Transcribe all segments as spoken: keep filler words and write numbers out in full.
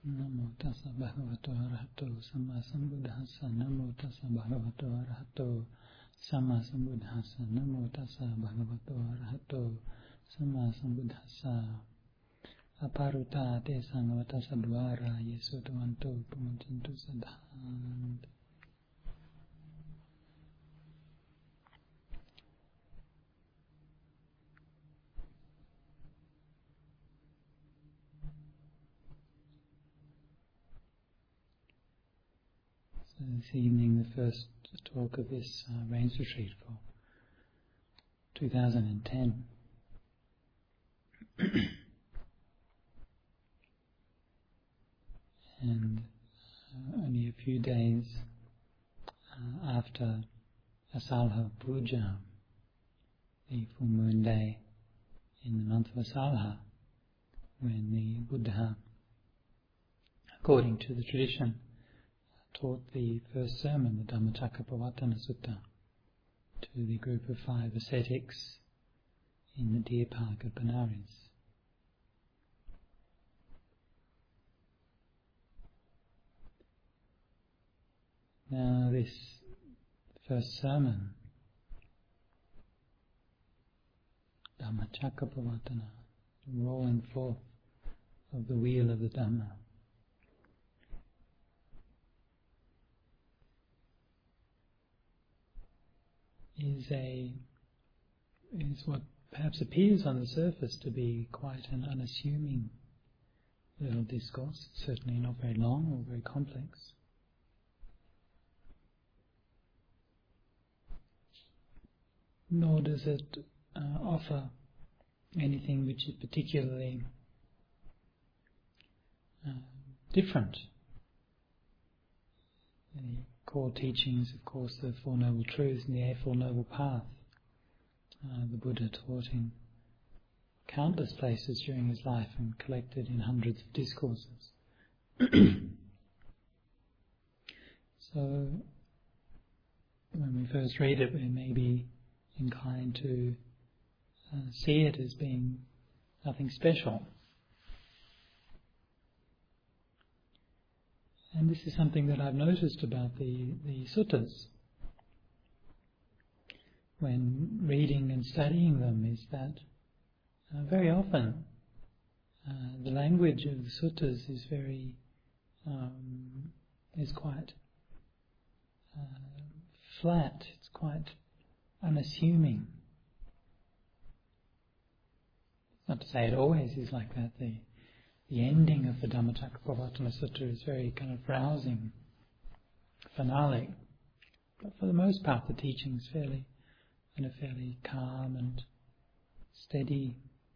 Namo tassa bhagavato arahato samma sambuddhassa. Namo tassa bhagavato arahato samma sambuddhassa. Namo tassa bhagavato arahato samma sambuddhassa. Aparuta te sangavata sadvara yesu tavanto pumantantu sadhant. So this evening, the first talk of this uh, Rains Retreat for two thousand ten. And uh, only a few days uh, after Asalha Puja, the full moon day in the month of Asalha, when the Buddha, according to the tradition, taught the first sermon, the Dhammacakkappavattana Sutta, to the group of five ascetics in the Deer Park of Benares. Now this first sermon, Dhammacakkappavattana, the rolling forth of the wheel of the Dhamma, is a is what perhaps appears on the surface to be quite an unassuming little discourse, certainly not very long or very complex. Nor does it uh, offer anything which is particularly uh, different. The core teachings, of course, the Four Noble Truths and the Eightfold Noble Path, uh, the Buddha taught in countless places during his life and collected in hundreds of discourses. So, when we first read it, we may be inclined to uh, see it as being nothing special. And this is something that I've noticed about the, the suttas when reading and studying them, is that uh, very often uh, the language of the suttas is very um, is quite uh, flat. It's quite unassuming. Not to say it always is like that. The The ending of the Dhammacakkappavattana Sutta is very kind of rousing, finale. But for the most part, the teaching is fairly, in a fairly calm and steady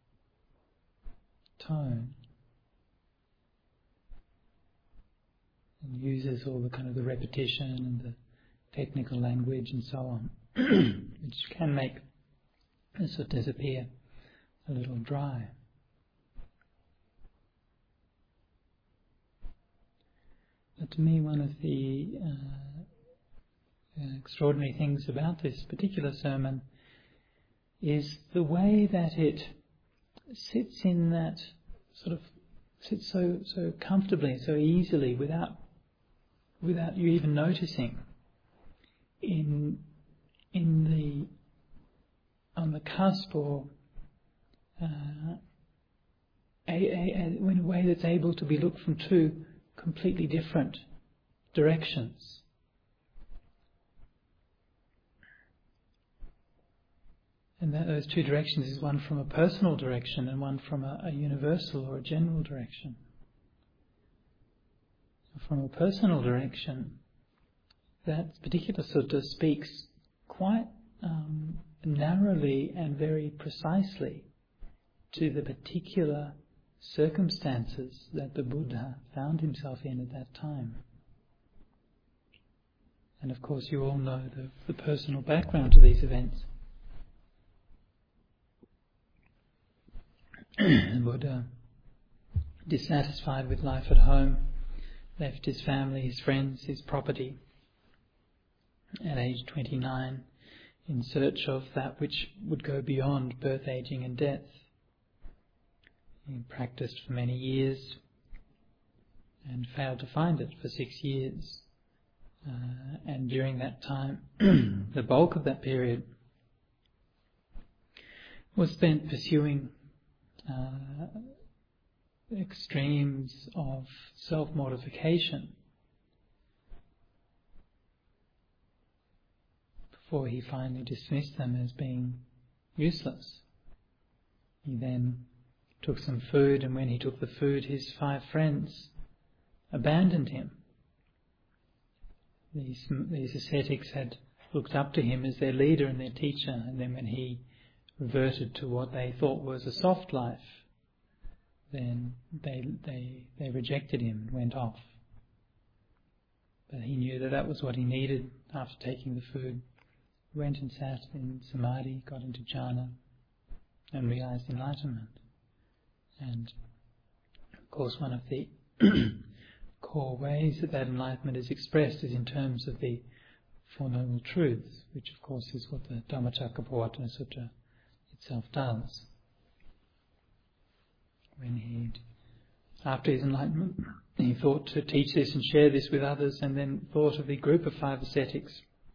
tone, and uses all the kind of the repetition and the technical language and so on, which can make the suttas appear a little dry. But to me, one of the uh, extraordinary things about this particular sermon is the way that it sits in that sort of sits so so comfortably, so easily, without without you even noticing, in in the on the cusp, or uh, a, a, a, in a way that's able to be looked from two completely different directions. And that those two directions is one from a personal direction and one from a, a universal or a general direction. From a personal direction, that particular sutta speaks quite um, narrowly and very precisely to the particular circumstances that the Buddha found himself in at that time. And of course you all know the, the personal background to these events. The Buddha, dissatisfied with life at home, left his family, his friends, his property at age twenty-nine in search of that which would go beyond birth, aging and death. He practiced for many years and failed to find it for six years. Uh, and during that time, the bulk of that period was spent pursuing uh, extremes of self-mortification before he finally dismissed them as being useless. He then took some food, and when he took the food, his five friends abandoned him. These, these ascetics had looked up to him as their leader and their teacher, and then when he reverted to what they thought was a soft life, then they they they rejected him and went off. But he knew that that was what he needed after taking the food. He went and sat in samadhi, got into jhana, and realized enlightenment. And of course, one of the core ways that that enlightenment is expressed is in terms of the Four Noble Truths, which of course is what the Dhammacakkappavattana Sutta itself does. When he, after his enlightenment, he thought to teach this and share this with others, and then thought of the group of five ascetics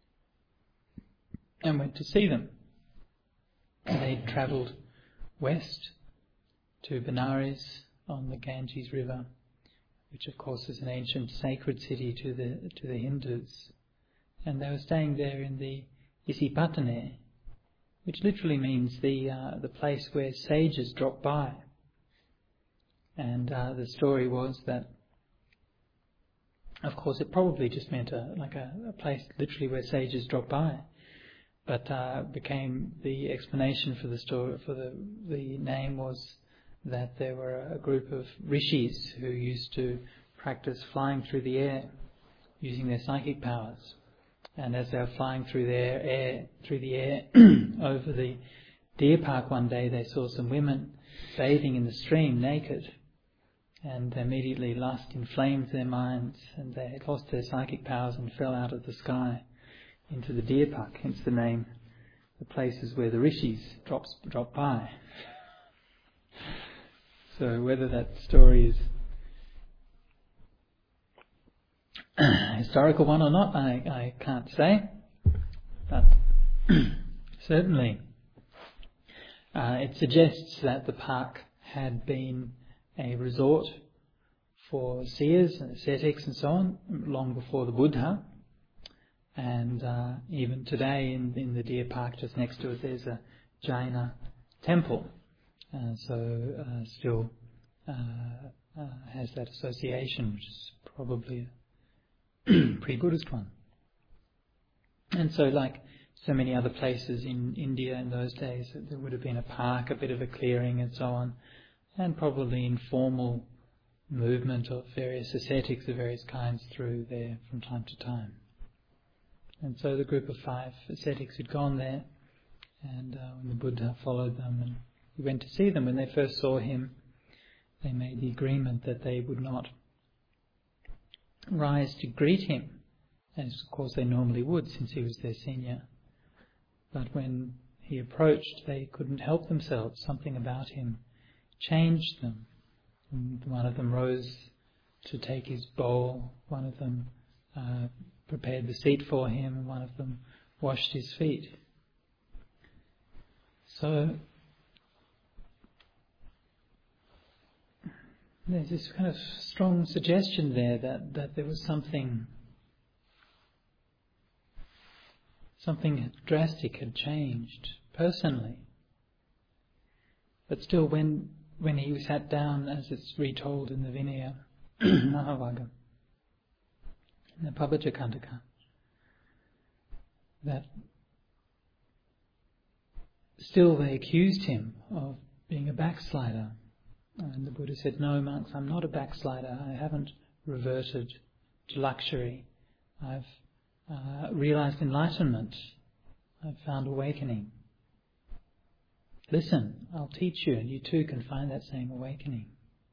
and went to see them. And they travelled west to Benares on the Ganges River, which of course is an ancient sacred city to the to the Hindus. And they were staying there in the Isipatane, which literally means the uh, the place where sages drop by. And uh, the story was that, of course, it probably just meant a like a, a place literally where sages drop by, but uh, became the explanation for the story for the the name was that there were a group of rishis who used to practice flying through the air using their psychic powers. And as they were flying through their air, through the air over the deer park one day, they saw some women bathing in the stream naked, and immediately lust inflamed their minds, and they lost their psychic powers and fell out of the sky into the deer park. Hence the name, the places where the rishis drops drop by. So whether that story is a historical one or not, I, I can't say. But certainly uh, it suggests that the park had been a resort for seers and ascetics and so on, long before the Buddha. And uh, even today in, in the deer park just next to it, there's a Jaina temple. Uh, so uh, still uh, uh, has that association, which is probably a pre-Buddhist one. And so, like so many other places in India in those days, there would have been a park, a bit of a clearing and so on, and probably informal movement of various ascetics of various kinds through there from time to time. And so the group of five ascetics had gone there, and uh, when the Buddha followed them and he went to see them, when they first saw him, they made the agreement that they would not rise to greet him, as of course they normally would since he was their senior. But when he approached, they couldn't help themselves. Something about him changed them. And one of them rose to take his bowl, one of them uh, prepared the seat for him, and one of them washed his feet. So there's this kind of strong suggestion there that, that there was something something drastic had changed personally. But still, when when he sat down, as it's retold in the Vinaya Mahavagga, in the Pabbajakantaka, that still they accused him of being a backslider. And the Buddha said, "No, monks, I'm not a backslider. I haven't reverted to luxury. I've uh, realized enlightenment. I've found awakening. Listen, I'll teach you, and you too can find that same awakening."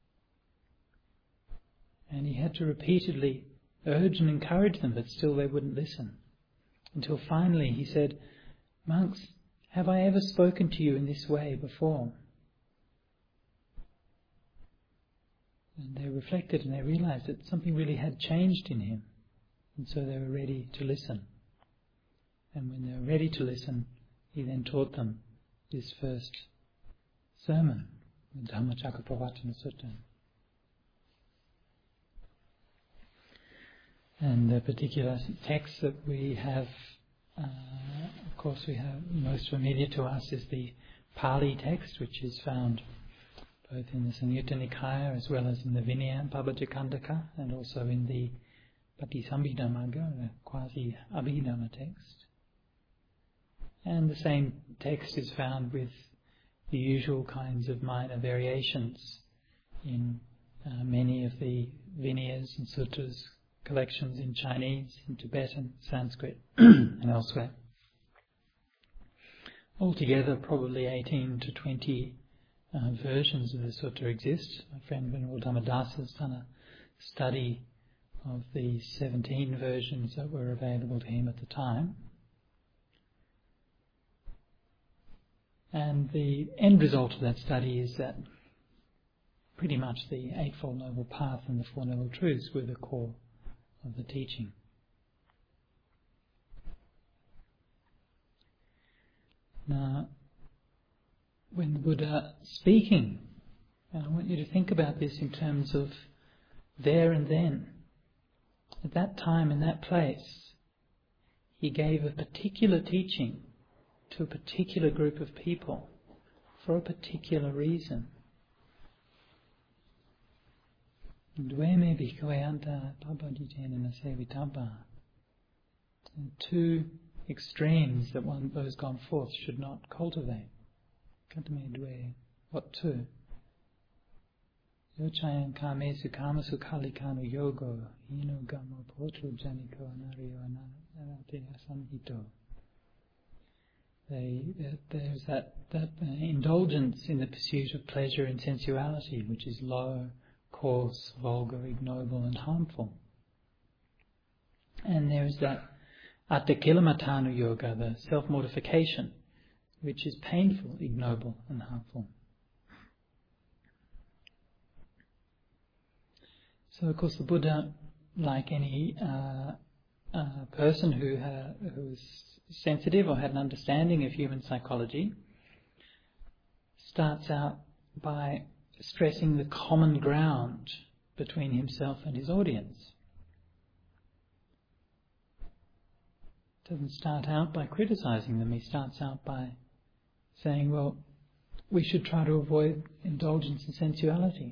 And he had to repeatedly urge and encourage them, but still they wouldn't listen. Until finally he said, "Monks, have I ever spoken to you in this way before?" And they reflected and they realized that something really had changed in him. And so they were ready to listen. And when they were ready to listen, he then taught them his first sermon, the Dhammacakkappavattana Sutta. And the particular text that we have, uh, of course we have most familiar to us is the Pali text, which is found both in the Samyutta Nikaya as well as in the Vinaya Pabajjakandaka, and also in the Patisambhidamagga, the quasi-Abhidhamma text. And the same text is found with the usual kinds of minor variations in uh, many of the Vinayas and Sutras collections in Chinese, in Tibetan, Sanskrit and elsewhere. Altogether probably eighteen to twenty uh, versions of the sutta exist. My friend Venerable Dhammadasa has done a study of the seventeen versions that were available to him at the time. And the end result of that study is that pretty much the Eightfold Noble Path and the Four Noble Truths were the core of the teaching. Now, when the Buddha speaking, and I want you to think about this in terms of there and then, at that time in that place, he gave a particular teaching to a particular group of people for a particular reason. Two extremes that one those gone forth should not cultivate. What two? Yochayan kamesu kamasu kalikanu yogo hino gamo potru janiko anario anarate asamhito. They, there's that, that uh, indulgence in the pursuit of pleasure and sensuality, which is low, coarse, vulgar, ignoble and harmful. And there is that Atthakilamattanu yoga, the self-mortification, which is painful, ignoble and harmful. So of course the Buddha, like any uh, uh, person who, uh, who is sensitive or had an understanding of human psychology, starts out by stressing the common ground between himself and his audience. Doesn't start out by criticizing them. He starts out by saying, well, we should try to avoid indulgence in sensuality.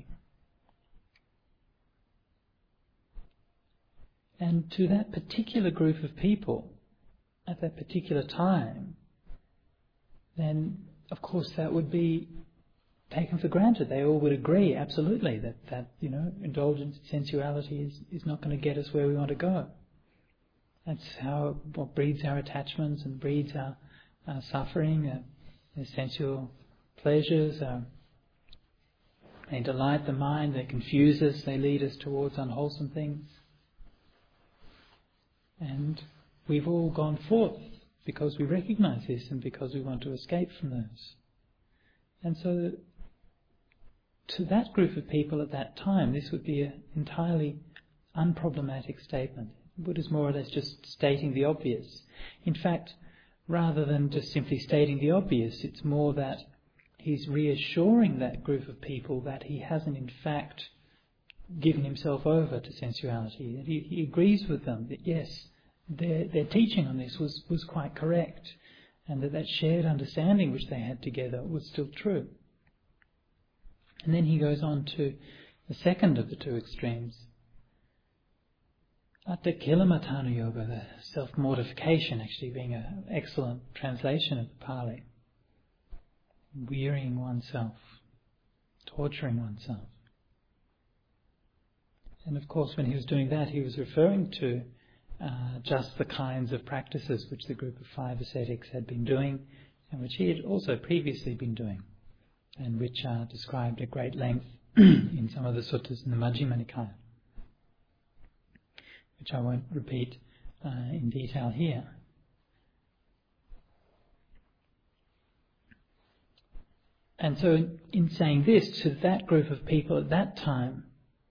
And to that particular group of people at that particular time, then of course that would be taken for granted. They all would agree absolutely that, that you know, indulgence in sensuality is, is not going to get us where we want to go. That's how what breeds our attachments and breeds our, our suffering, our, our sensual pleasures. Our, they delight the mind, they confuse us, they lead us towards unwholesome things. And we've all gone forth because we recognise this and because we want to escape from those. And so to that group of people at that time, this would be an entirely unproblematic statement. The Buddha is more or less just stating the obvious. In fact, rather than just simply stating the obvious, it's more that he's reassuring that group of people that he hasn't in fact given himself over to sensuality. That he, he agrees with them that yes, their, their teaching on this was, was quite correct, and that that shared understanding which they had together was still true. And then he goes on to the second of the two extremes. Atthakilamattanu yoga, the self-mortification, actually being an excellent translation of the Pali. Wearying oneself, torturing oneself. And of course when he was doing that, he was referring to uh, just the kinds of practices which the group of five ascetics had been doing, and which he had also previously been doing, and which are described at great length in some of the suttas in the Majjhima Nikaya, which I won't repeat uh, in detail here. And so in saying this to that group of people at that time,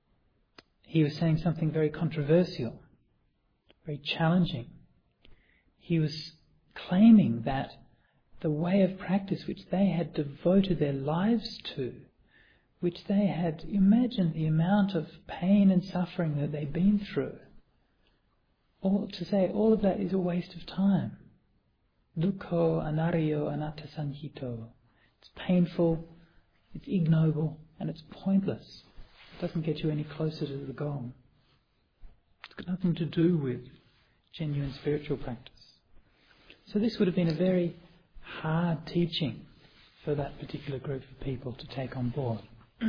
he was saying something very controversial, very challenging. He was claiming that the way of practice which they had devoted their lives to, which they had imagined the amount of pain and suffering that they'd been through, all, to say all of that is a waste of time. Dukkho anaryo anatta sanhito. It's painful, it's ignoble, and it's pointless. It doesn't get you any closer to the goal. It's got nothing to do with genuine spiritual practice. So this would have been a very hard teaching for that particular group of people to take on board.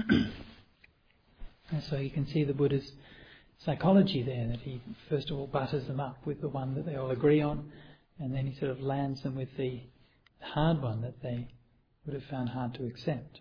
And so you can see the Buddha's psychology there, that he first of all butters them up with the one that they all agree on, and then he sort of lands them with the hard one that they would have found hard to accept.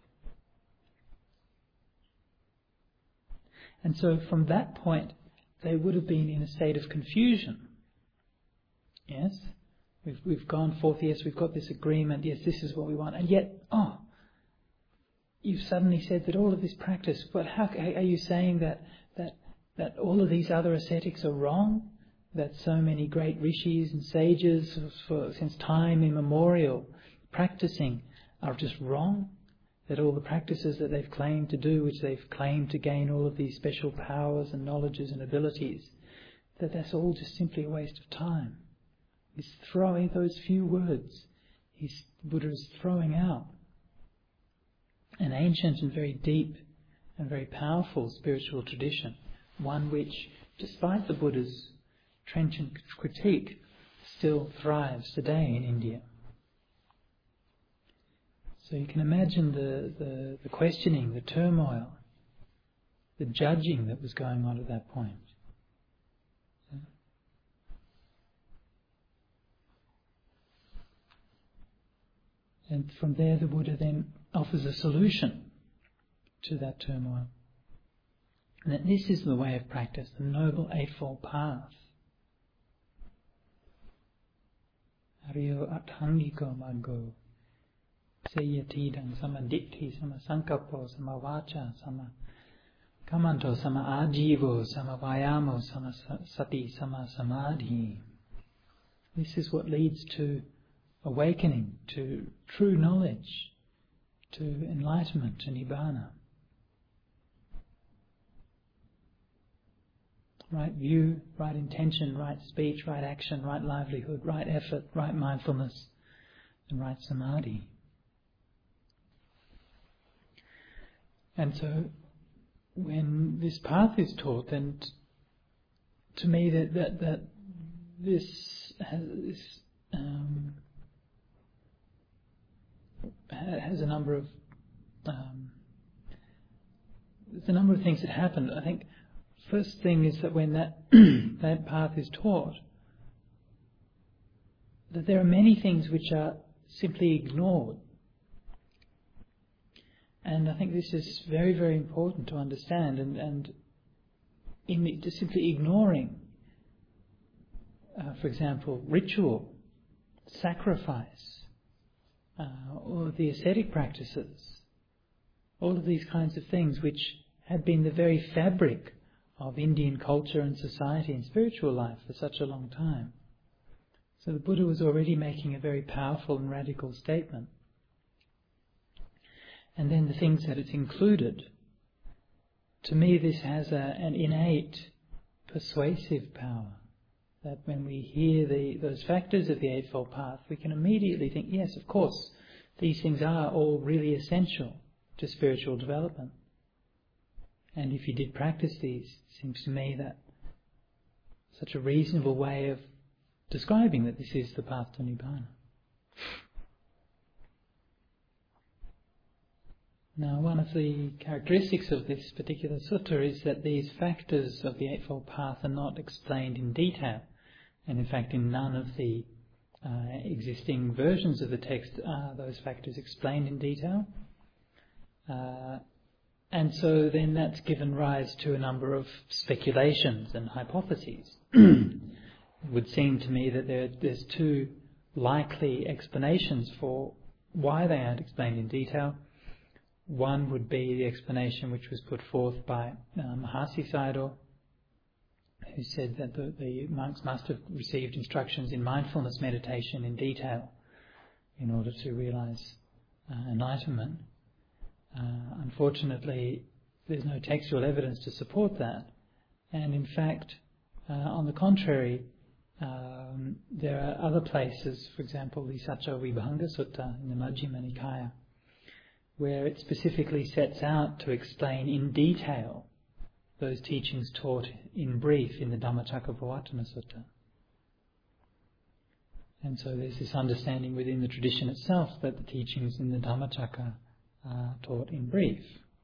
And so from that point, they would have been in a state of confusion. Yes? We've, we've gone forth, yes, we've got this agreement, yes, this is what we want, and yet, oh, you've suddenly said that all of this practice, but how are you saying that, that, that all of these other ascetics are wrong? That so many great rishis and sages for, since time immemorial practicing are just wrong? That all the practices that they've claimed to do, which they've claimed to gain all of these special powers and knowledges and abilities, that that's all just simply a waste of time. He's throwing those few words. He's, Buddha is throwing out an ancient and very deep and very powerful spiritual tradition, one which, despite the Buddha's trenchant critique, still thrives today in India. So you can imagine the, the, the questioning, the turmoil, the judging that was going on at that point. And from there the Buddha then offers a solution to that turmoil. And that this is the way of practice, the Noble Eightfold Path. Aryo Atthangiko Maggo. Seyatidang Samaditti Samasankapo Samavacha Sama Kamanto Sama Ajivo Sama Vayamo Sama Sati Sama Samadhi. This is what leads to awakening, to true knowledge, to enlightenment, to Nibbana. Right view, right intention, right speech, right action, right livelihood, right effort, right mindfulness, and right samadhi. And so when this path is taught, then t- to me that, that, that this has, this, um, has a number of um, there's a number of things that happen. I think first thing is that when that that path is taught, that there are many things which are simply ignored. And I think this is very, very important to understand. And, and in just simply ignoring, uh, for example, ritual, sacrifice, uh, all of the ascetic practices, all of these kinds of things which had been the very fabric of Indian culture and society and spiritual life for such a long time. So the Buddha was already making a very powerful and radical statement. And then the things that it's included. To me, this has a, an innate persuasive power. That when we hear the, those factors of the Eightfold Path, we can immediately think, yes, of course, these things are all really essential to spiritual development. And if you did practice these, it seems to me that such a reasonable way of describing that this is the path to Nibbana. Now, one of the characteristics of this particular sutta is that these factors of the Eightfold Path are not explained in detail. And in fact, in none of the uh, existing versions of the text are those factors explained in detail. Uh, and so then that's given rise to a number of speculations and hypotheses. It would seem to me that there, there's two likely explanations for why they aren't explained in detail. One would be the explanation which was put forth by uh, Mahasi Sayadaw, who said that the, the monks must have received instructions in mindfulness meditation in detail in order to realize uh, enlightenment. Uh, unfortunately, there's no textual evidence to support that. And in fact, uh, on the contrary, um, there are other places, for example, the Satya Vibhanga Sutta in the Majjhima Nikaya, where it specifically sets out to explain in detail those teachings taught in brief in the Dhammacakkappavattana Sutta. And so there's this understanding within the tradition itself that the teachings in the Dhammacakka are taught in brief.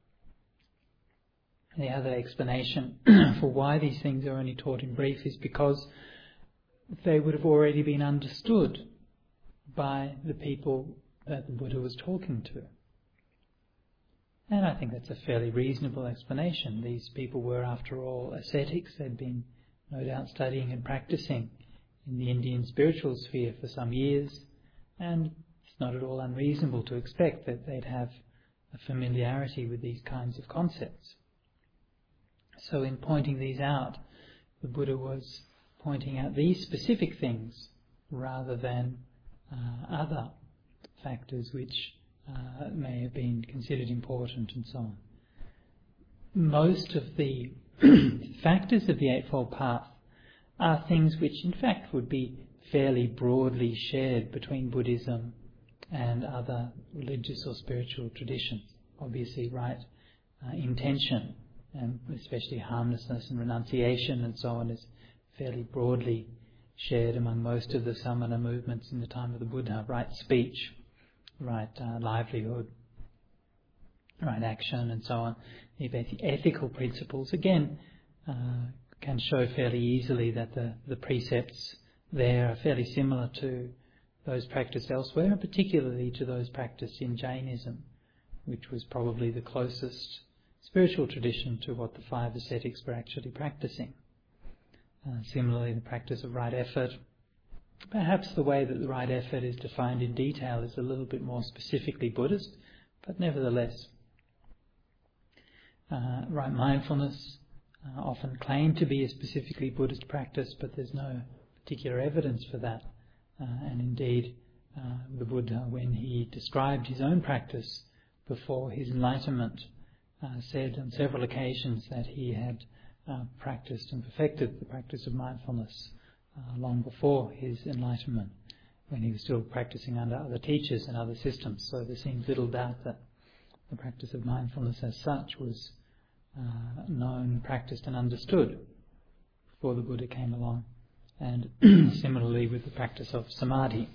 The other explanation for why these things are only taught in brief is because they would have already been understood by the people that the Buddha was talking to. And I think that's a fairly reasonable explanation. These people were, after all, ascetics. They'd been, no doubt, studying and practicing in the Indian spiritual sphere for some years, and it's not at all unreasonable to expect that they'd have a familiarity with these kinds of concepts. So in pointing these out, the Buddha was pointing out these specific things rather than uh, other factors which uh, may have been considered important and so on. Most of the factors of the Eightfold Path are things which in fact would be fairly broadly shared between Buddhism and other religious or spiritual traditions. Obviously, right uh, intention, and especially harmlessness and renunciation and so on, is fairly broadly shared among most of the samana movements in the time of the Buddha. Right speech, right uh, livelihood, right action and so on. The ethical principles, again, uh, can show fairly easily that the, the precepts there are fairly similar to those practiced elsewhere, and particularly to those practiced in Jainism, which was probably the closest spiritual tradition to what the five ascetics were actually practicing. Uh, similarly, the practice of right effort. Perhaps the way that the right effort is defined in detail is a little bit more specifically Buddhist, but nevertheless. Uh, right mindfulness, uh, often claimed to be a specifically Buddhist practice, but there's no particular evidence for that. Uh, and indeed, uh, the Buddha, when he described his own practice before his enlightenment, uh, said on several occasions that he had uh, practiced and perfected the practice of mindfulness uh, long before his enlightenment, when he was still practicing under other teachers and other systems. So there seems little doubt that the practice of mindfulness as such was uh, known, practiced and understood before the Buddha came along. And similarly with the practice of samadhi.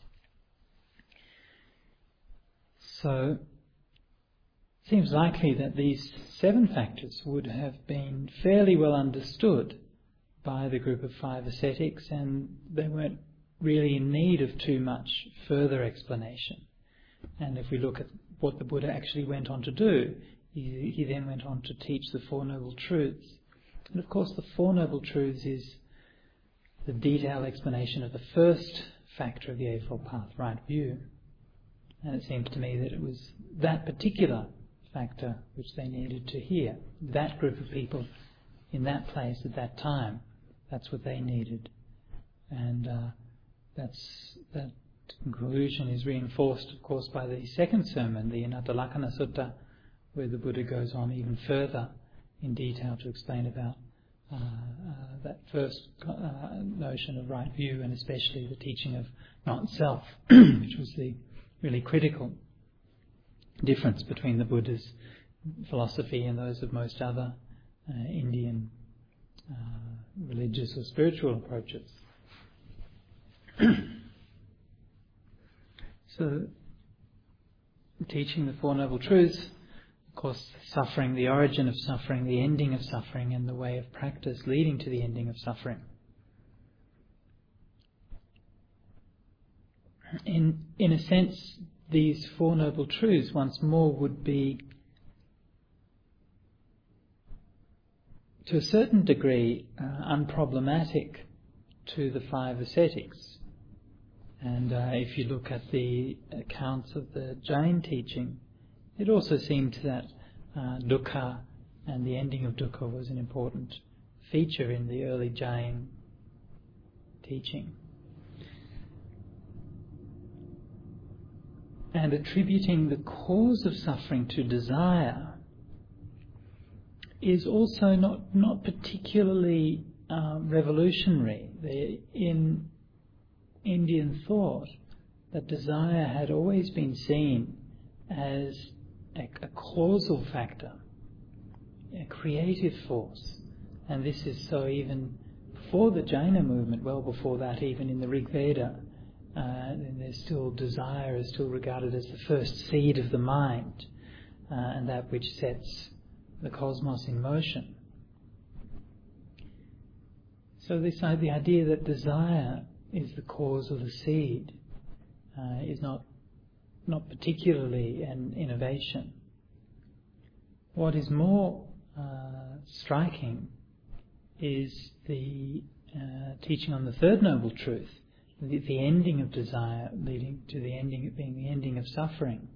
So it seems likely that these seven factors would have been fairly well understood by the group of five ascetics, and they weren't really in need of too much further explanation. And if we look at what the Buddha actually went on to do, he, he then went on to teach the Four Noble Truths. And of course the Four Noble Truths is the detailed explanation of the first factor of the Eightfold Path, right view. And it seems to me that it was that particular factor which they needed to hear. That group of people in that place at that time, that's what they needed. And uh, that's that conclusion is reinforced, of course, by the second sermon, the Anattalakkana Sutta, where the Buddha goes on even further in detail to explain about Uh, uh, that first uh, notion of right view, and especially the teaching of not self, which was the really critical difference between the Buddha's philosophy and those of most other uh, Indian uh, religious or spiritual approaches. So, teaching the Four Noble Truths, of course, suffering, the origin of suffering, the ending of suffering, and the way of practice leading to the ending of suffering. In in a sense, these Four Noble Truths once more would be, to a certain degree, uh, unproblematic to the five ascetics. And uh, if you look at the accounts of the Jain teaching, it also seemed that uh, dukkha and the ending of dukkha was an important feature in the early Jain teaching. And attributing the cause of suffering to desire is also not, not particularly uh, revolutionary. The, in Indian thought, that desire had always been seen as a, a causal factor, a creative force. And this is so even before the Jaina movement, well before that, even in the Rig Veda, uh, and there's still desire is still regarded as the first seed of the mind, uh, and that which sets the cosmos in motion. So this uh, the idea that desire is the cause of the seed uh, is not not particularly an innovation. What is more uh, striking is the uh, teaching on the third noble truth, the, the ending of desire leading to the ending being the ending of suffering.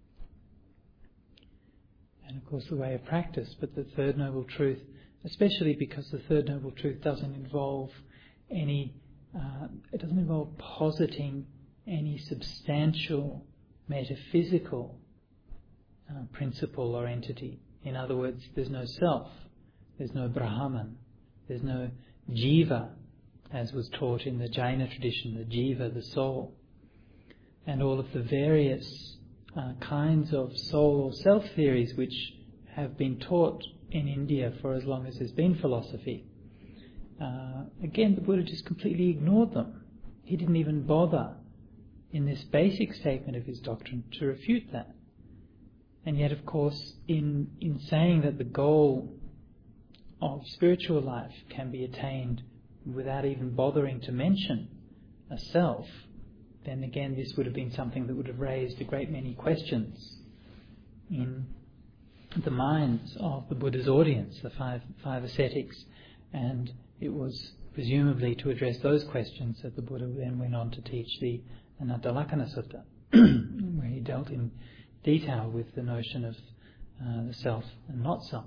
And of course the way of practice, but the third noble truth, especially because the third noble truth doesn't involve any, uh, it doesn't involve positing any substantial metaphysical uh, principle or entity. In other words, there's no self, there's no Brahman, there's no jiva, as was taught in the Jaina tradition, the jiva, the soul, and all of the various uh, kinds of soul or self theories which have been taught in India for as long as there's been philosophy. Uh, again, the Buddha just completely ignored them. He didn't even bother in this basic statement of his doctrine to refute that. And yet, of course, in, in saying that the goal of spiritual life can be attained without even bothering to mention a self, then again this would have been something that would have raised a great many questions in the minds of the Buddha's audience, the five, five ascetics, and it was presumably to address those questions that the Buddha then went on to teach the Anatta-lakkhana Sutta, where he dealt in detail with the notion of uh, the self and not self.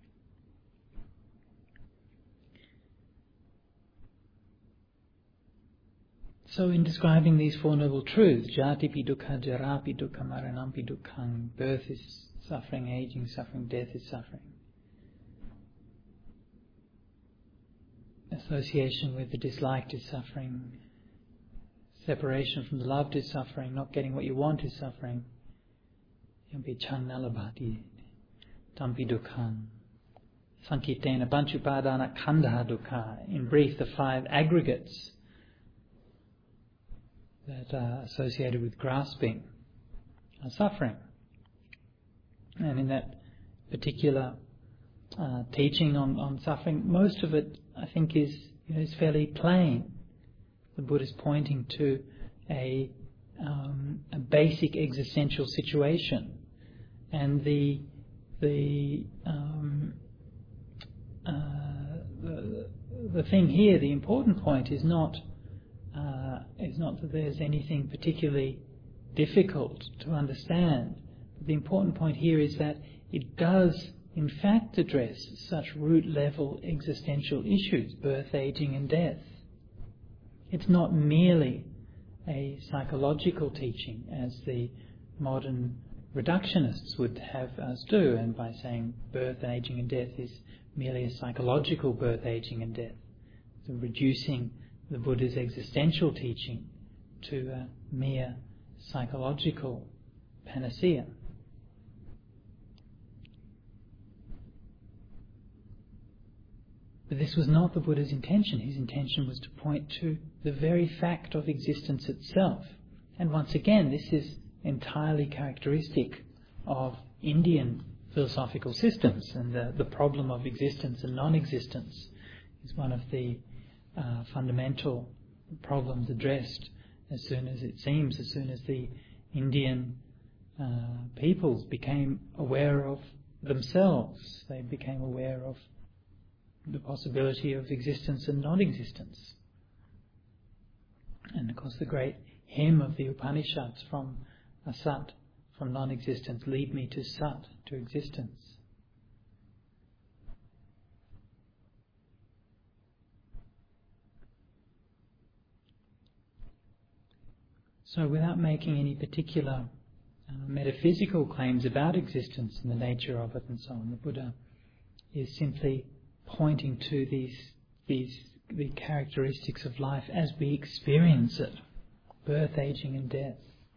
So in describing these Four Noble Truths, Jatipi dukkha, Jarapi dukkha, Maranampi dukkhang, birth is suffering, aging suffering, death is suffering. Association with the disliked is suffering. Separation from the loved is suffering. Not getting what you want is suffering. Yampi chang nalabhati, tampi dukkhang. Sankitena panchupadana khandha dukkha. In brief, the five aggregates that are associated with grasping are suffering. And in that particular uh, teaching on, on suffering, most of it, I think, is you know, is fairly plain. The Buddha is pointing to a, um, a basic existential situation, and the the, um, uh, the the thing here, the important point, is not uh, is not that there's anything particularly difficult to understand. The important point here is that it does, in fact, address such root-level existential issues, birth, aging and death. It's not merely a psychological teaching, as the modern reductionists would have us do, and by saying birth, aging and death is merely a psychological birth, aging and death. So reducing the Buddha's existential teaching to a mere psychological panacea. But this was not the Buddha's intention. His intention was to point to the very fact of existence itself. And once again, this is entirely characteristic of Indian philosophical systems, and the, the problem of existence and non-existence is one of the uh, fundamental problems addressed as soon as, it seems, as soon as the Indian uh, peoples became aware of themselves. They became aware of the possibility of existence and non-existence. And of course the great hymn of the Upanishads, from asat, from non-existence, lead me to sat, to existence. So without making any particular uh, metaphysical claims about existence and the nature of it and so on, the Buddha is simply pointing to these these the characteristics of life as we experience it: birth, aging and death,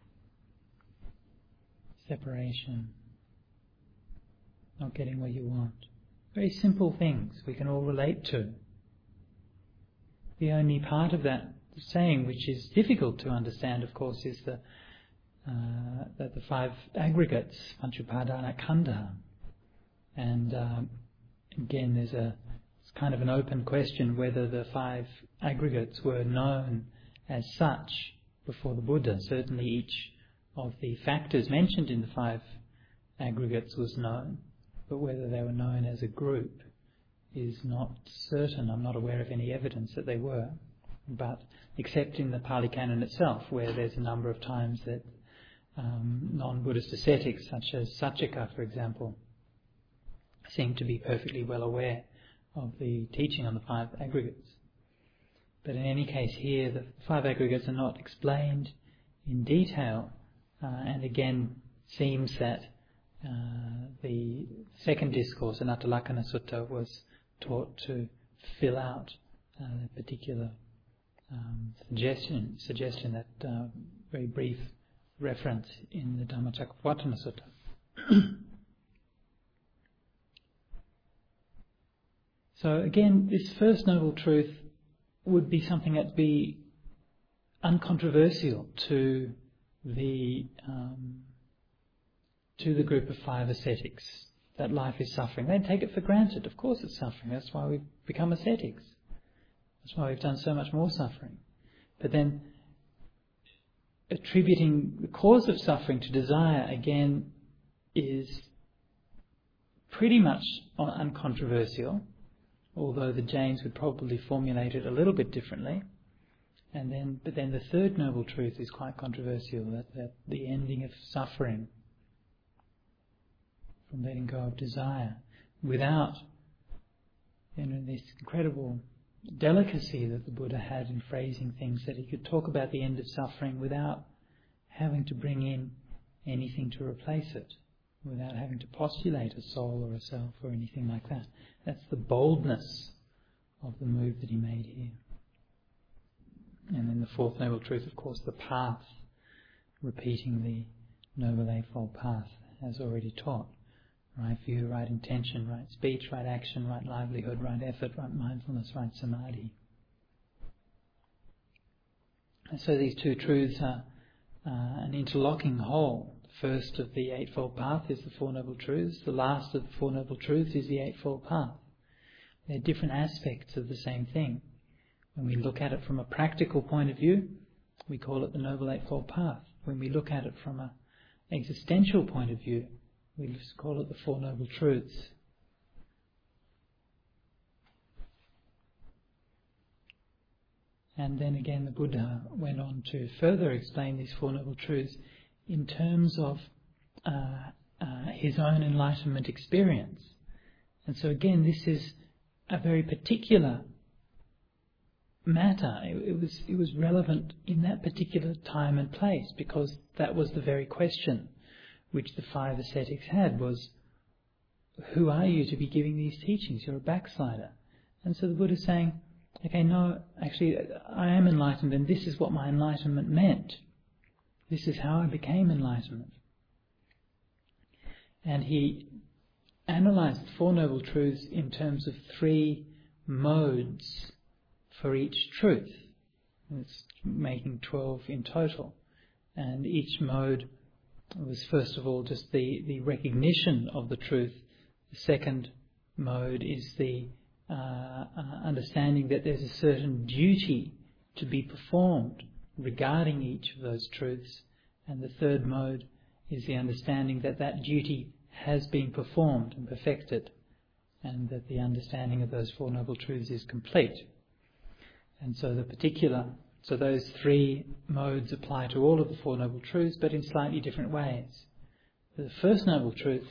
separation, not getting what you want. Very simple things we can all relate to. The only part of that saying which is difficult to understand, of course, is the uh, that the five aggregates, Panchupadana Khandha, and uh, again there's a it's kind of an open question whether the five aggregates were known as such before the Buddha. Certainly each of the factors mentioned in the five aggregates was known, but whether they were known as a group is not certain. I'm not aware of any evidence that they were, but except in the Pali Canon itself, where there's a number of times that um, non-Buddhist ascetics, such as Saccaka, for example, seem to be perfectly well aware of the teaching on the five aggregates. But in any case here, the five aggregates are not explained in detail, uh, and again seems that uh, the second discourse, Anattalakkana Sutta, was taught to fill out uh, a particular um, suggestion, suggestion that uh, very brief reference in the Dhammacakkappavattana Sutta. So again, this first noble truth would be something that'd be uncontroversial to the um, to the group of five ascetics, that life is suffering. They'd take it for granted. Of course it's suffering. That's why we've become ascetics. That's why we've done so much more suffering. But then attributing the cause of suffering to desire, again, is pretty much uncontroversial, although the Jains would probably formulate it a little bit differently. And then, but then the third noble truth is quite controversial, that, that the ending of suffering from letting go of desire, without, you know, this incredible delicacy that the Buddha had in phrasing things, that he could talk about the end of suffering without having to bring in anything to replace it, without having to postulate a soul or a self or anything like that. That's the boldness of the move that he made here. And then the fourth noble truth, of course, the path, repeating the Noble Eightfold Path as already taught. Right view, right intention, right speech, right action, right livelihood, right effort, right mindfulness, right samadhi. And so these two truths are uh, an interlocking whole. The first of the Eightfold Path is the Four Noble Truths. The last of the Four Noble Truths is the Eightfold Path. They're different aspects of the same thing. When we look at it from a practical point of view, we call it the Noble Eightfold Path. When we look at it from an existential point of view, we just call it the Four Noble Truths. And then again the Buddha went on to further explain these Four Noble Truths in terms of uh, uh, his own enlightenment experience. And so again, this is a very particular matter. It, it was it was relevant in that particular time and place, because that was the very question which the five ascetics had, was, who are you to be giving these teachings? You're a backslider. And so the Buddha is saying, okay, no, actually I am enlightened, and this is what my enlightenment meant. This is how I became enlightenment. And he analysed the Four Noble Truths in terms of three modes for each truth. It's making twelve in total. And each mode was first of all just the, the recognition of the truth. The second mode is the uh, uh, understanding that there's a certain duty to be performed regarding each of those truths. And the third mode is the understanding that that duty has been performed and perfected, and that the understanding of those Four Noble Truths is complete. And so the particular, so those three modes apply to all of the Four Noble Truths, but in slightly different ways. The first Noble Truth,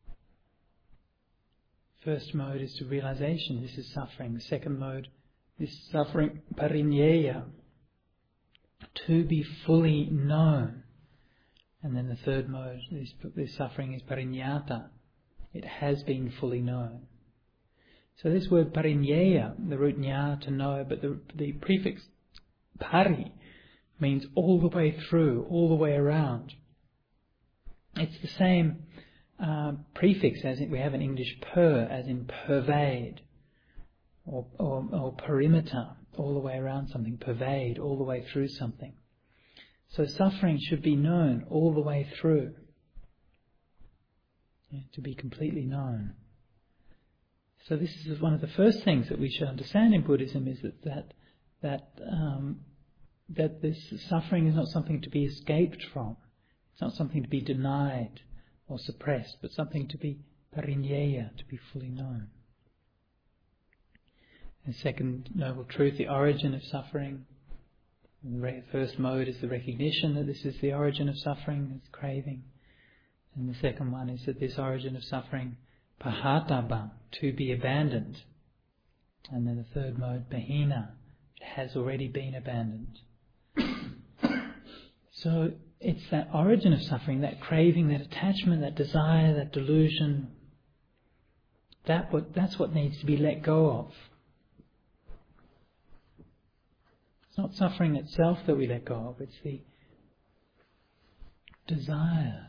first mode is to realization, this is suffering. The second mode is suffering, parinyeya. to be fully known. And then the third mode, this, this suffering is pariññāta. It has been fully known. So this word pariññaya, the root ñā, to know, but the, the prefix pari means all the way through, all the way around. It's the same uh, prefix as we have in English per, as in pervade, or, or, or perimeter, all the way around something, pervade, all the way through something. So suffering should be known all the way through, yeah, to be completely known. So this is one of the first things that we should understand in Buddhism, is that that that, um, that this suffering is not something to be escaped from. It's not something to be denied or suppressed, but something to be pariññaya, to be fully known. And second noble truth, the origin of suffering. The first mode is the recognition that this is the origin of suffering, it's craving. And the second one is that this origin of suffering, pahatabang, to be abandoned. And then the third mode, bahina, it has already been abandoned. So it's that origin of suffering, that craving, that attachment, that desire, that delusion, that what that's what needs to be let go of. It's not suffering itself that we let go of, it's the desire.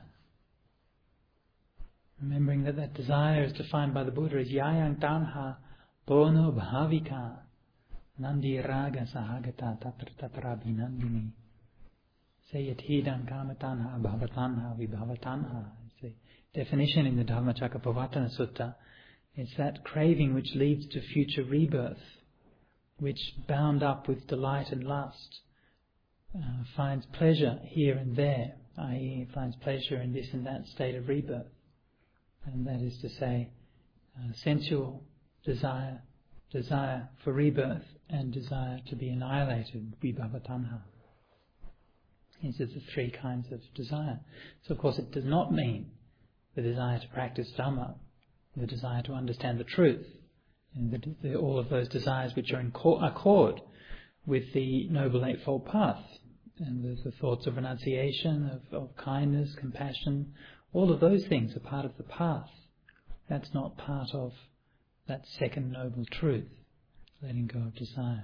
Remembering that that desire is defined by the Buddha as yayang tanha bono bhavika nandi raga sahagata tatra tatra binandini sayatidam kamatanha bhavatanha vibhavatanha. It's the definition in the Dhammacakkappavattana Sutta. It's that craving which leads to future rebirth, which, bound up with delight and lust, uh, finds pleasure here and there, that is finds pleasure in this and that state of rebirth. And that is to say, uh, sensual desire, desire for rebirth, and desire to be annihilated, vibhavatanha. These are the three kinds of desire. So of course it does not mean the desire to practice Dhamma, the desire to understand the truth, and the, the, all of those desires which are in accord with the Noble Eightfold Path, and the, the thoughts of renunciation, of, of kindness, compassion, all of those things are part of the path. That's not part of that second noble truth, letting go of desire.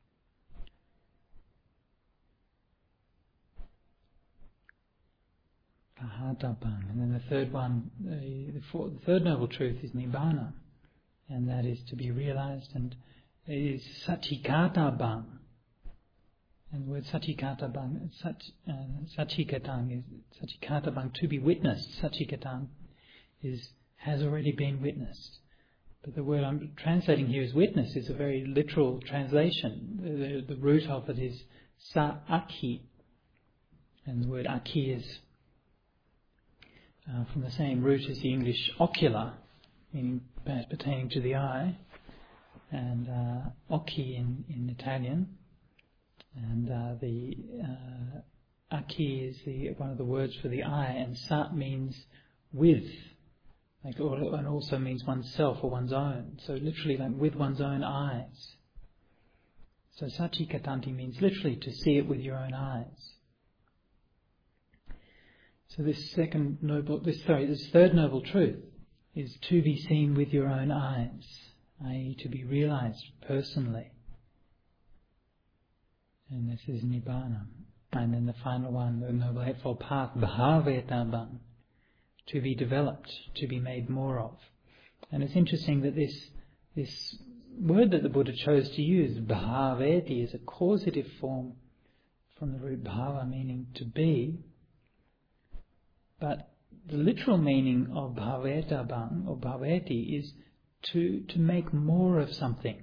Pahatabang. And then the third one, the, the, fourth, the third noble truth is Nibbana, and that is to be realized, and it is Satchikatabang. And the word Satchikatabang, Sat, uh, Satchikatang is Satchikatabang, to be witnessed. Satchikatang is has already been witnessed. But the word I'm translating here as witness is a very literal translation. The, the, the root of it is Sa-akhi, and the word akhi is uh, from the same root as the English ocular, meaning pertaining to the eye, and uh, occhi in, in Italian. And uh, the uh, akhi is the one of the words for the eye, and sat means with, like, and also means oneself or one's own. So literally, like with one's own eyes. So satchikatanti means literally to see it with your own eyes. So this second noble, this sorry, this third noble truth is to be seen with your own eyes, that is, to be realized personally. And this is Nibbana. And then the final one, the Noble Eightfold Path, Bhavetabang, to be developed, to be made more of. And it's interesting that this this word that the Buddha chose to use, Bhaveti, is a causative form from the root bhava, meaning to be. But the literal meaning of Bhavetabang or Bhaveti is to, to make more of something.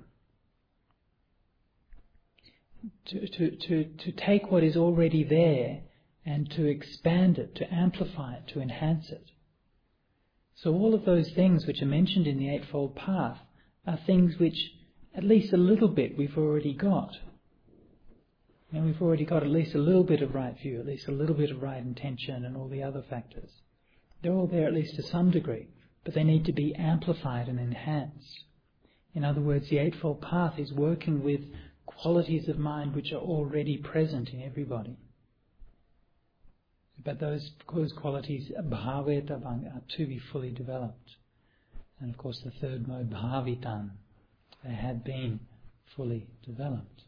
To, to, to, to take what is already there and to expand it, to amplify it, to enhance it. So all of those things which are mentioned in the Eightfold Path are things which at least a little bit we've already got. And we've already got at least a little bit of right view, at least a little bit of right intention and all the other factors. They're all there at least to some degree, but they need to be amplified and enhanced. In other words, the Eightfold Path is working with qualities of mind which are already present in everybody. But those, those qualities, bhavetabang, are to be fully developed. And of course the third mode, bhavitan, they had been fully developed.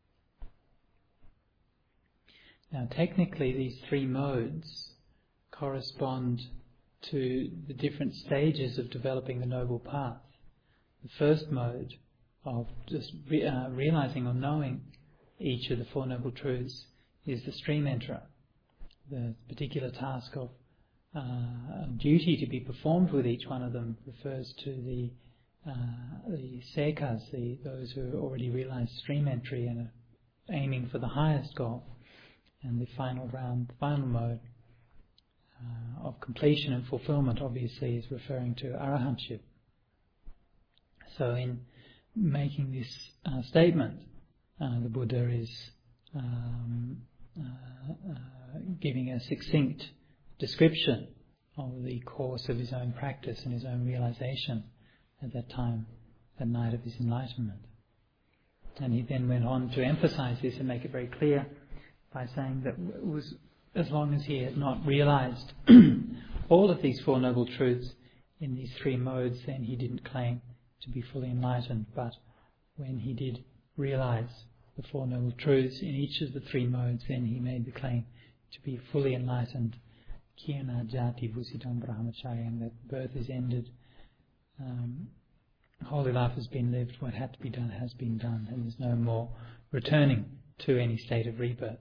Now technically these three modes correspond to the different stages of developing the Noble Path. The first mode of just re- uh, realizing or knowing each of the Four Noble Truths is the stream enterer. The particular task of uh, duty to be performed with each one of them refers to the uh, the sekas, the, those who already realized stream entry and are aiming for the highest goal. And the final round, final mode uh, of completion and fulfillment obviously is referring to arahantship. So in making this uh, statement, uh, the Buddha is um, uh, uh, giving a succinct description of the course of his own practice and his own realization at that time, that night of his enlightenment. And he then went on to emphasize this and make it very clear by saying that it was as long as he had not realized all of these Four Noble Truths in these three modes, then he didn't claim to be fully enlightened. But when he did realize the Four Noble Truths in each of the three modes, then he made the claim to be fully enlightened. Kiyana jati vusitam brahmacharya, and that birth is ended, um, holy life has been lived, what had to be done has been done, and there's no more returning to any state of rebirth.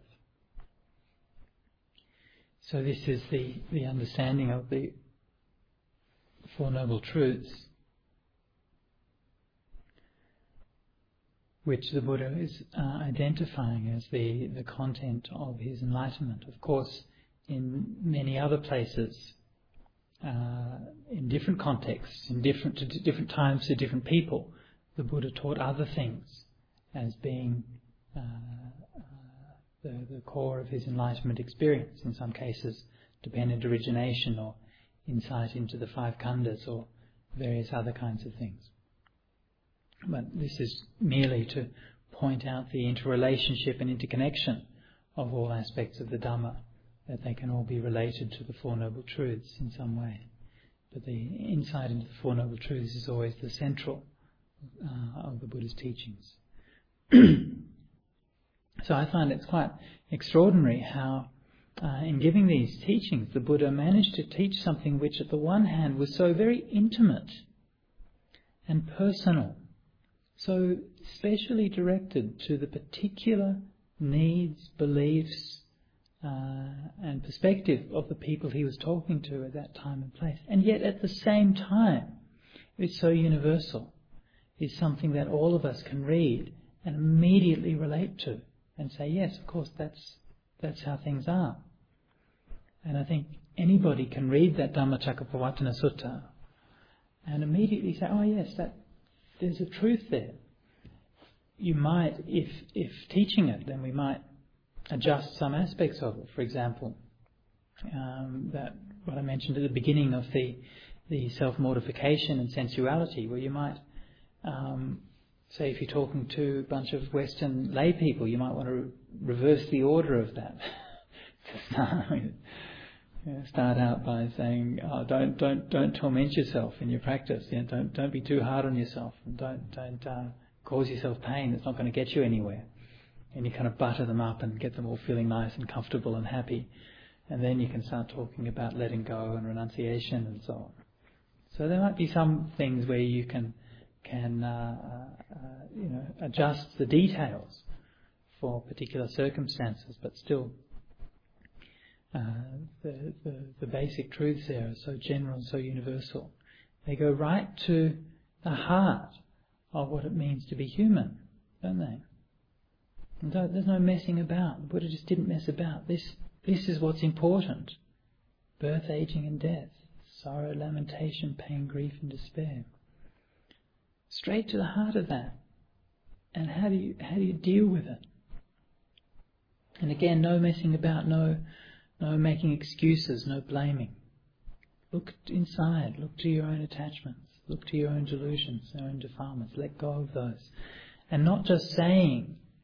So this is the, the understanding of the Four Noble Truths, which the Buddha is uh, identifying as the, the content of his enlightenment. Of course, in many other places, uh, in different contexts, in different to different times to different people, the Buddha taught other things as being uh, uh, the, the core of his enlightenment experience. In some cases, dependent origination or insight into the five khandhas or various other kinds of things. But this is merely to point out the interrelationship and interconnection of all aspects of the Dhamma, that they can all be related to the Four Noble Truths in some way. But the insight into the Four Noble Truths is always the central uh, of the Buddha's teachings. So I find it's quite extraordinary how uh, in giving these teachings the Buddha managed to teach something which at the one hand was so very intimate and personal, so specially directed to the particular needs, beliefs, uh, and perspective of the people he was talking to at that time and place. And yet at the same time, it's so universal. It's something that all of us can read and immediately relate to and say, yes, of course, that's that's how things are. And I think anybody can read that Dhammacakkappavattana Sutta and immediately say, oh yes, that there's a truth there. You might, if if teaching it, then we might adjust some aspects of it. For example, um, that what I mentioned at the beginning of the the self-mortification and sensuality, where you might, um, say if you're talking to a bunch of Western lay people, you might want to re- reverse the order of that. to start, you know, start out by saying, oh, don't don't don't torment yourself in your practice. You know, don't don't be too hard on yourself, and don't don't uh, cause yourself pain that's not going to get you anywhere. And you kind of butter them up and get them all feeling nice and comfortable and happy, and then you can start talking about letting go and renunciation and so on. So there might be some things where you can can uh, uh, you know adjust the details for particular circumstances, but still uh, the, the the basic truths there are so general and so universal. They go right to the heart of what it means to be human, don't they? And so there's no messing about. The Buddha just didn't mess about. This this is what's important: birth, aging, and death, sorrow, lamentation, pain, grief, and despair. Straight to the heart of that. And how do you how do you deal with it? And again, no messing about, no no making excuses, no blaming. Look inside, look to your own attachments, look to your own delusions, your own defilements, let go of those. And not just saying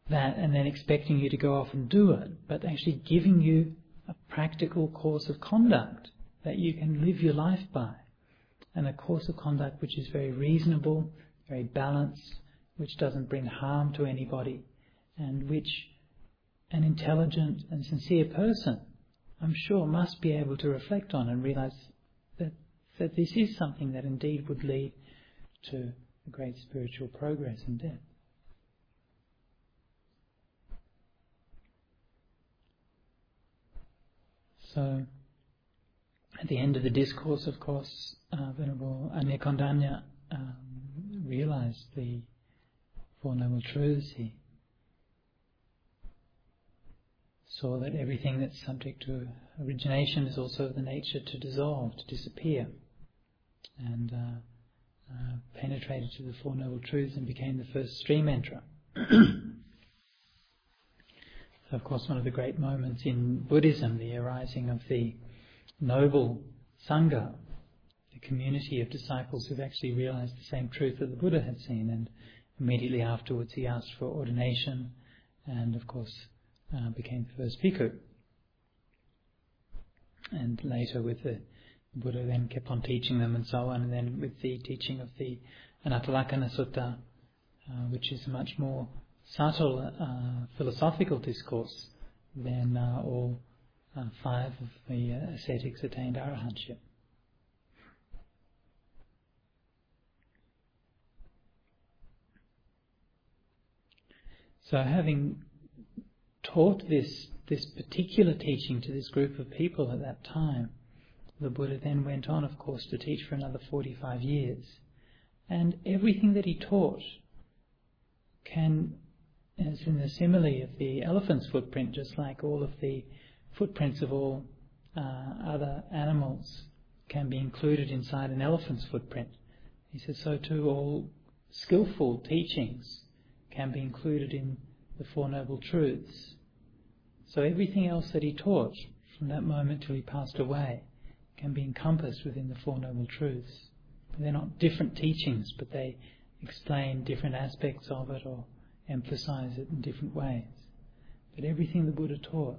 that and then expecting you to go off and do it, but actually giving you a practical course of conduct that you can live your life by, and a course of conduct which is very reasonable, very balanced, which doesn't bring harm to anybody, and which an intelligent and sincere person, I'm sure, must be able to reflect on and realize that, that this is something that indeed would lead to a great spiritual progress and depth. So, at the end of the discourse, of course, uh, Venerable Anyakondanya um, realized the Four Noble Truths. He saw that everything that's subject to origination is also of the nature to dissolve, to disappear, and uh, uh, penetrated to the Four Noble Truths and became the first stream enterer. So, of course, one of the great moments in Buddhism, the arising of the noble Sangha, the community of disciples who've actually realized the same truth that the Buddha had seen, and immediately afterwards he asked for ordination and, of course, uh, became the first bhikkhu. And later with the Buddha then kept on teaching them and so on, and then with the teaching of the Anattalakkhana Sutta, uh, which is a much more subtle uh, philosophical discourse, then uh, all uh, five of the uh, ascetics attained arahantship. So having taught this this particular teaching to this group of people at that time, the Buddha then went on, of course, to teach for another forty-five years. And everything that he taught can, as in the simile of the elephant's footprint, just like all of the footprints of all uh, other animals can be included inside an elephant's footprint. He says, so too all skillful teachings can be included in the Four Noble Truths. So everything else that he taught from that moment till he passed away can be encompassed within the Four Noble Truths. They're not different teachings, but they explain different aspects of it or emphasize it in different ways. But everything the Buddha taught,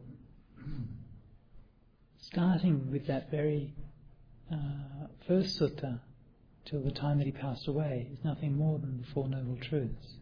starting with that very uh, first sutta till the time that he passed away, is nothing more than the Four Noble Truths.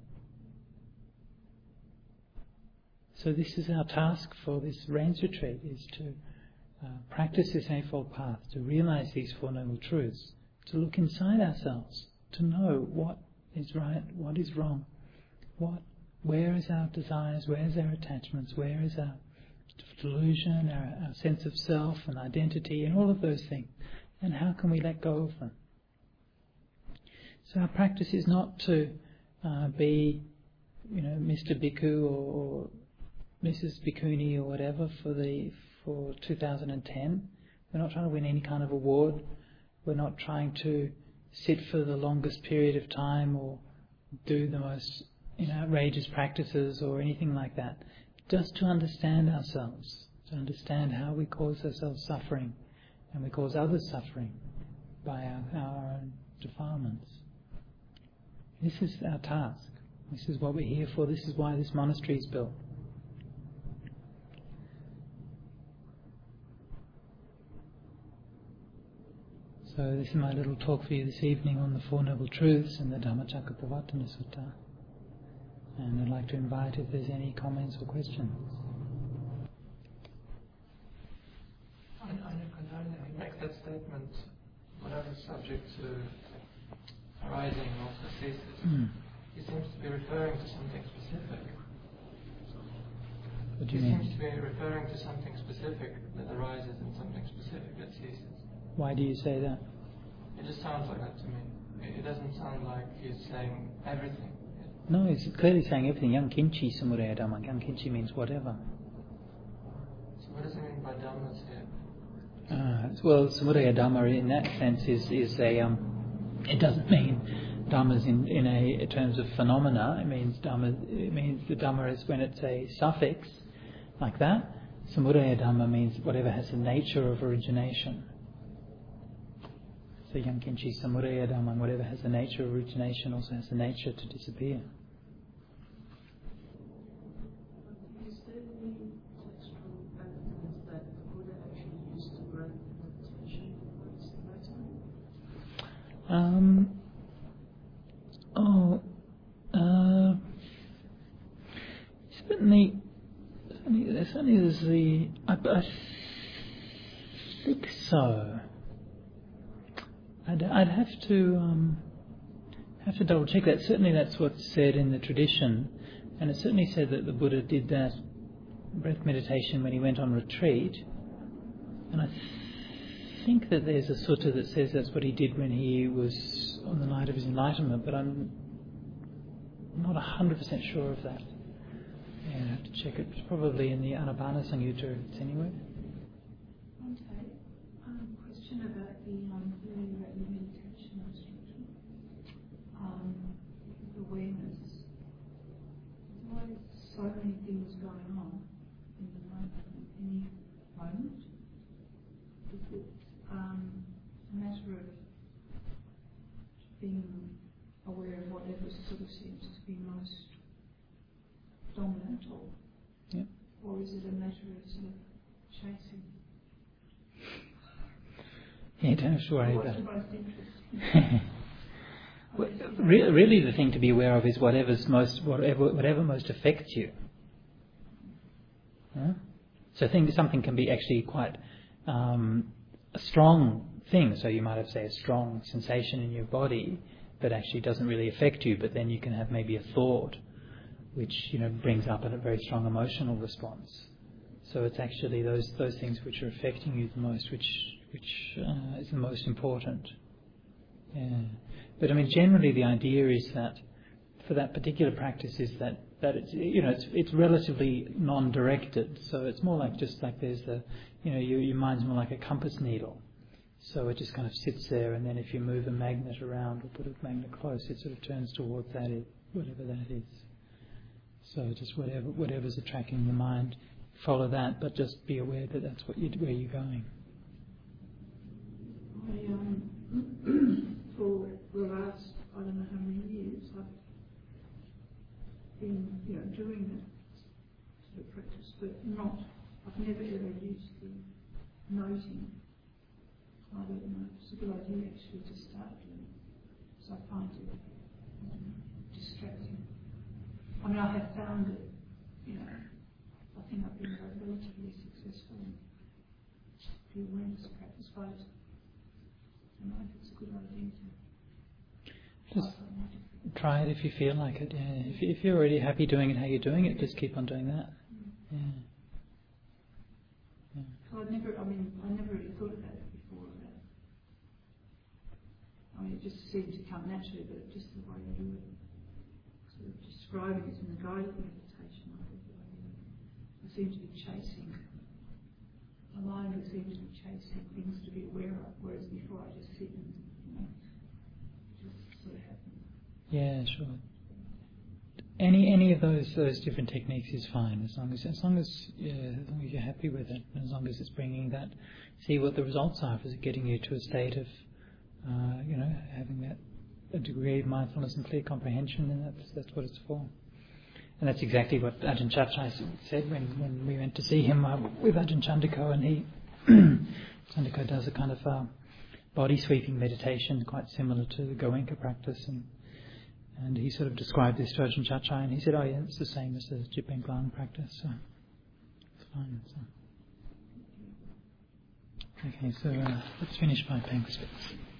So this is our task for this Rains Retreat, is to uh, practice this Eightfold Path, to realize these Four Noble Truths, to look inside ourselves, to know what is right, what is wrong, what, where is our desires, where is our attachments, where is our delusion, our, our sense of self and identity and all of those things, and how can we let go of them. So our practice is not to uh, be, you know, Mister Bhikkhu or, or Missus Bhikkhuni or whatever for the for two thousand ten. We're not trying to win any kind of award. We're not trying to sit for the longest period of time or do the most, you know, outrageous practices or anything like that. Just to understand ourselves, to understand how we cause ourselves suffering and we cause others suffering by our, our own defilements. This is our task. This is what we're here for. This is why this monastery is built. So this is my little talk for you this evening on the Four Noble Truths and the Dhammacakkappavattana Sutta. And I'd like to invite if there's any comments or questions. On you make that statement, whatever is subject to arising also ceases. Mm. He seems to be referring to something specific. What do you he mean? seems to be referring to something specific that arises and something specific that ceases. Why do you say that? It just sounds like that to me. It doesn't sound like he's saying everything. No, he's clearly saying everything. Yang kinchi samudaya dhamma. Yang kinchi means whatever. So what does he mean by dhammas here? Uh, well, samudaya dhamma in that sense is is a um, it doesn't mean dhammas in in a in terms of phenomena. It means dhamma. It means the dhamma is when it's a suffix like that. Samudaya dhamma means whatever has the nature of origination. So yang kinchi samudaya dhamma, whatever has the nature of origination also has the nature to disappear. certainly, certainly, certainly there's the. I, I think so. I'd, I'd have to um, have to double check that. Certainly, that's what's said in the tradition, and it certainly said that the Buddha did that breath meditation when he went on retreat. And I th- think that there's a sutta that says that's what he did when he was on the night of his enlightenment, but I'm not one hundred percent sure of that. Yeah, I have to check it. It's probably in the Anapanasati Sutta, if it's anywhere. Okay. Um, question about the um, earlier about the meditation instruction. Um, awareness. Why so many things going on in the moment, in any moment? Is it um, a matter of being aware of whatever sort of seems to be most dominant, or, yeah. or is it a matter of sort of chasing? Yeah, don't have to worry What's about the it. most interesting? Well, re- really, the thing to be aware of is whatever's most, whatever, whatever most affects you. Huh? So, things, something can be actually quite um, a strong thing. So, you might have, say, a strong sensation in your body that actually doesn't really affect you, but then you can have maybe a thought which, you know, brings up a very strong emotional response. So, it's actually those those things which are affecting you the most, which which uh, is the most important. Yeah. But I mean, generally the idea is that for that particular practice is that, that it's, you know, it's it's relatively non-directed. So it's more like just like there's a, you know, your, your mind's more like a compass needle. So it just kind of sits there, and then if you move a magnet around or put a magnet close, it sort of turns towards that, whatever that is. So just whatever whatever's attracting the mind, follow that, but just be aware that that's what you where you're going. I, um, for the last, I don't know how many years, I've been, you know, doing that sort of practice, but not, I've never ever used the noting. I don't know, it's a good idea actually to start doing it, so I find it um, distracting. I mean, I have found it, you know, I think I've been relatively successful in the awareness practice, but I don't know if it's a good idea to Just try it if you feel like it. Yeah. If, if you're already happy doing it how you're doing it, just keep on doing that. Yeah. Yeah. So I never, I mean, I never really thought about it before. About, I mean, it just seemed to come naturally, but just the way you were sort of describing it in the guided meditation, I thought I seemed to be chasing. My mind would seem to be chasing things to be aware of, whereas before I just sit and, you know, just sort of happen. Yeah, sure. Any any of those those different techniques is fine as long as as long as yeah, as long as you're happy with it, and as long as it's bringing that. See what the results are. Is it getting you to a state of uh, you know having that a degree of mindfulness and clear comprehension, and that's that's what it's for. And that's exactly what Ajahn Chachai said when, when we went to see him uh, with Ajahn Chandiko, and he Chandiko does a kind of uh, body sweeping meditation quite similar to the Goenka practice, and and he sort of described this to Ajahn Chachai, and he said, oh yeah, it's the same as the Jipeng Glang practice, so it's fine. So. Okay, so uh, let's finish by paying respects.